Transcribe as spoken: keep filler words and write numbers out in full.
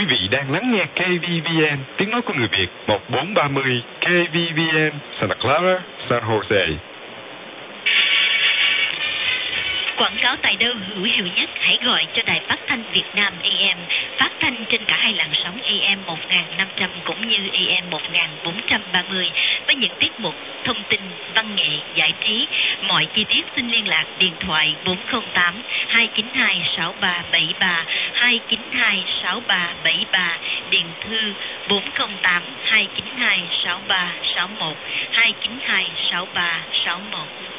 Quý vị đang lắng nghe K V V N, tiếng nói của người Việt, một bốn ba mươi K V V N, Santa Clara, San Jose. Quảng cáo tại đâu hữu hiệu nhất, hãy gọi cho Đài Phát thanh Việt Nam A M, phát thanh trên cả hai làn sóng A M một nghìn năm trăm cũng như A M một nghìn bốn trăm ba mươi với những tiết mục thông tin, văn nghệ, giải trí. Mọi chi tiết xin liên lạc điện thoại bốn không tám hai chín hai sáu ba bảy ba, hai chín hai sáu ba bảy ba, điện thư bốn không tám hai chín hai sáu ba sáu một, hai chín hai sáu ba sáu một.